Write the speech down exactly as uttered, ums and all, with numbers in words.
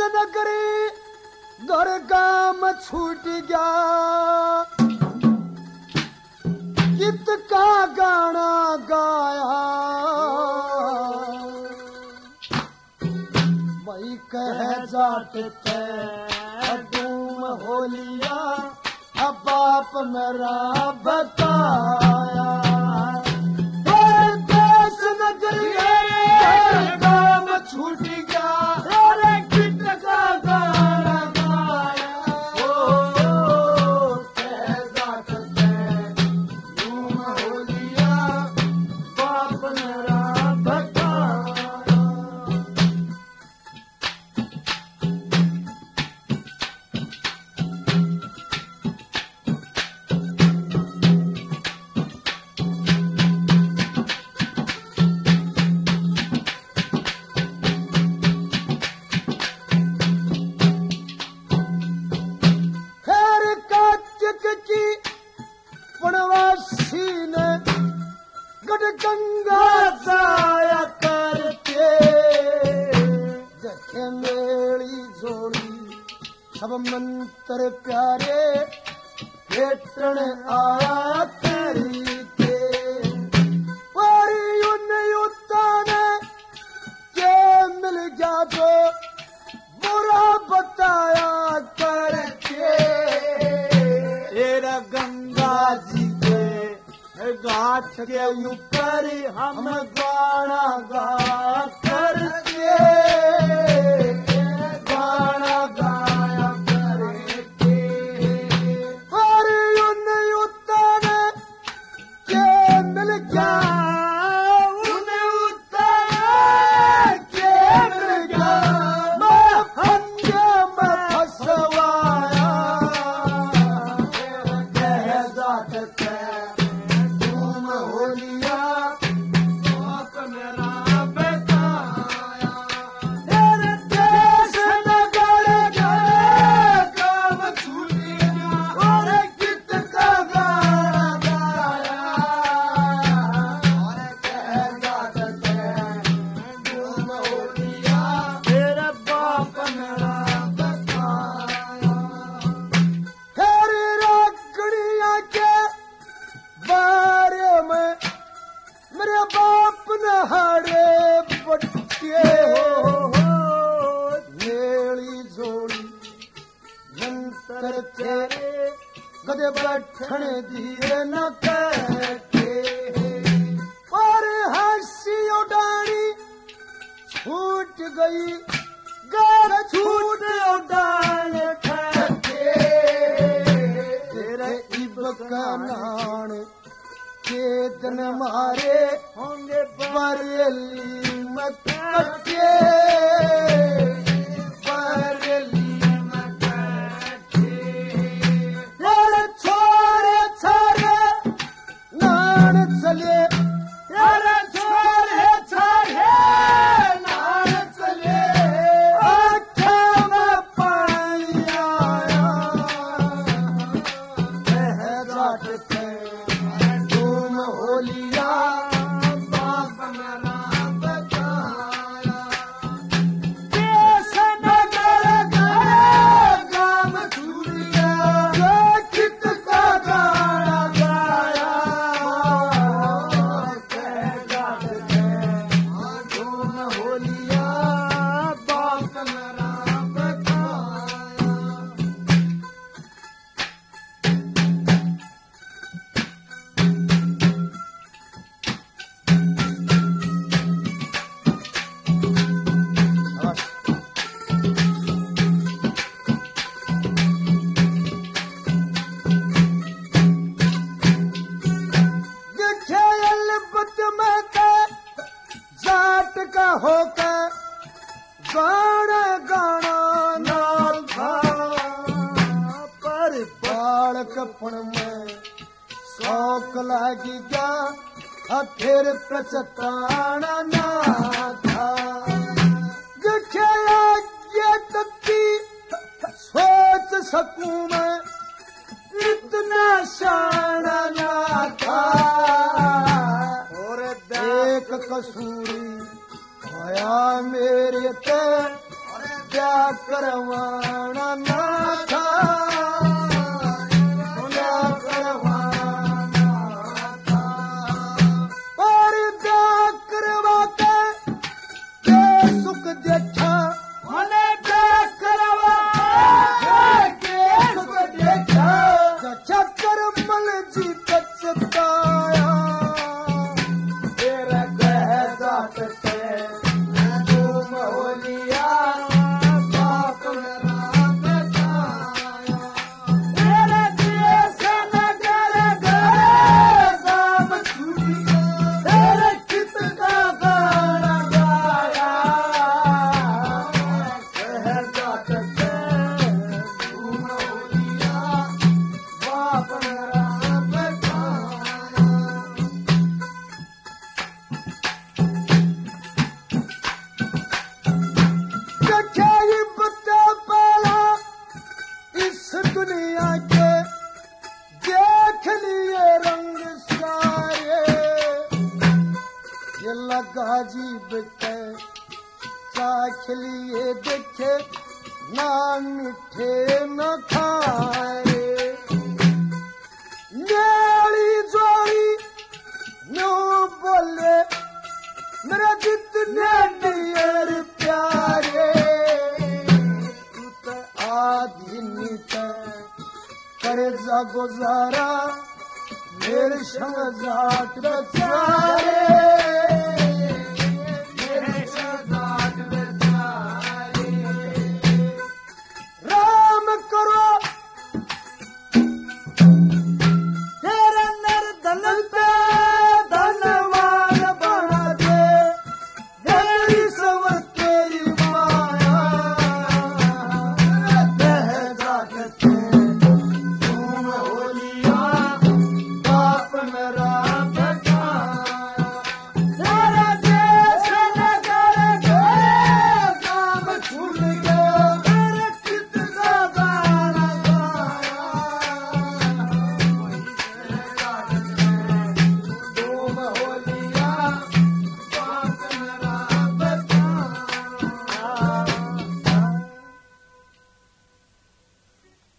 नगरी घर काम छूट गया गीत का गाना गाया वही कह जाट डूम होलिया अब बाप मेरा बताया देश नगरी घर काम छूट गया गीत का गाना गाया ओ कह जाट डूम होलिया बाप मेरा बताया गंगा जाया करते देखे मेरी जोड़ी सब मंत्र प्यारे भेटण आया करी के के मिल गया जो बुरा बताया करके तेरा गंगा जी के गाठ के ऊपर हम गाना गा करके गाना गाया करके और उन्हें उतर के मिल गया उन्हें उतर के मिल गया मैं फंदे में फंसवाया कह जाट गदे बैठन दिए न करके और हंसी उड़ानी छूट गई घर छूट उड़ान करके तेरे इब का नान के दिन मारे होंगे बरेली मत कटे बरेली चले यार छोरे छोरे नार चले आँखों में पानी आया कह जाट के तुम होलिया बाप मेरा बताया देश नगर गए गाम छूट गया कित का गाना गाया का होकर गाना गाना नाल था पर बालकपन में शौक लागी गया फिर पछताना ना था देखे ये तकी सोच सकूं मैं इतना शाना ना था और देख कसूरी होया मेरे ते प्या करवाना ना था प्या करवाना था और प्या करवाते के सुख देखा मने प्या करवा के सुख देखा चक्कर मल जी पछताया तेरा कह जात पे तू मोलिया बाप राम बताया तेरे दिए से नगर गए राम छुटी तेरे चित का गाना गाया कह जात पे तू मोलिया बाप राम बताया कचाई बता पाला इस दुनिया के देख लिए रंग सारे ये लगा जीव के चाख लिए देखे ना मीठे न खाए न्याली जोड़ी न्यू बोले मेरे जितने डियर प्यारे तू तो आधी नीत करे जा गुजारा मेरे संग जाट बेचारे